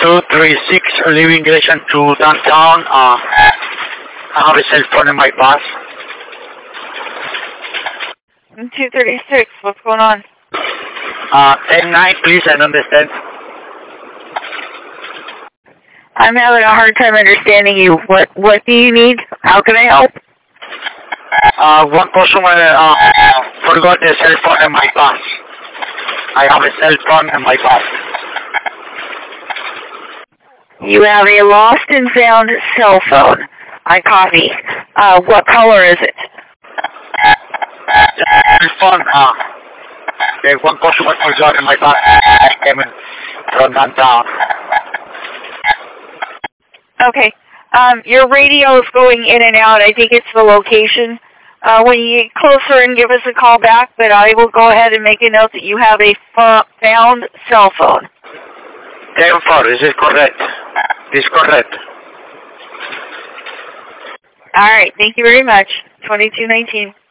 236 leaving Gresham to downtown. I have a cell phone in my bus. 236, what's going on? 10-9, please, I don't understand. I'm having a hard time understanding you. What do you need? How can I help? One customer forgot the cell phone in my bus. I have a cell phone in my bus. You have a lost and found cell phone. I copy. What color is it? The phone, the one customer forgot in my bus. I came in from downtown. Okay. Your radio is going in and out. I think it's the location. When you get closer and give us a call back, but I will go ahead and make a note that you have a found cell phone. 10-4, is it correct? This is correct. All right. Thank you very much. 2219.